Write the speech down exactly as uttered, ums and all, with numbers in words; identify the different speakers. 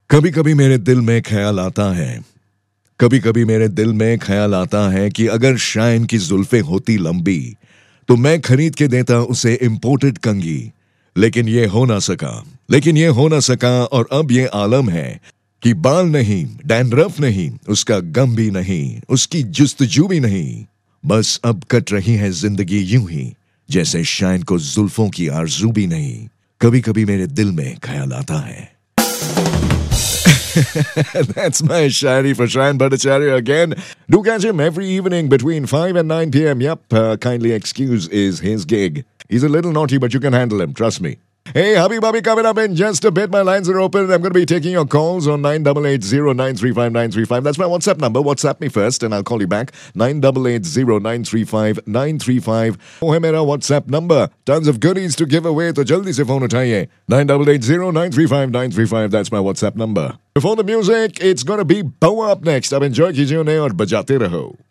Speaker 1: कभी कभी मेरे दिल में ख्याल आता है कभी कभी मेरे दिल में ख्याल आता है कि अगर शाइन की जुल्फें होती लंबी तो मैं खरीद के देता उसे इंपोर्टेड कंघी। लेकिन ये हो ना सका लेकिन ये हो ना सका और अब ये आलम है कि बाल नहीं, डैंड्रफ नहीं, उसका गम भी नहीं, उसकी जुस्तजू भी नहीं। बस अब कट रही है जिंदगी यूं ही जैसे शाइन को जुल्फों की आरजू भी नहीं। कभी कभी मेरे दिल में ख्याल आता है। That's my Shiny for Shine Bhattacharya again. Do catch him every evening between five and nine p.m. Yep, uh, kindly excuse is his gig. He's a little naughty, but you can handle him, trust me. Hey, hubby bubby, coming up in just a bit. My lines are open. I'm going to be taking your calls on nine eight eight zero nine three five nine three five. That's my WhatsApp number. WhatsApp me first and I'll call you back. nine eight eight zero nine three five nine three five. Oh, hai mera WhatsApp number. Tons of goodies to give away. So jaldi se phone utaiye. nine eight eight zero nine three five nine three five. That's my WhatsApp number. Before the music, it's going to be Bow Up next. Ab enjoy kijiye aur bajate raho.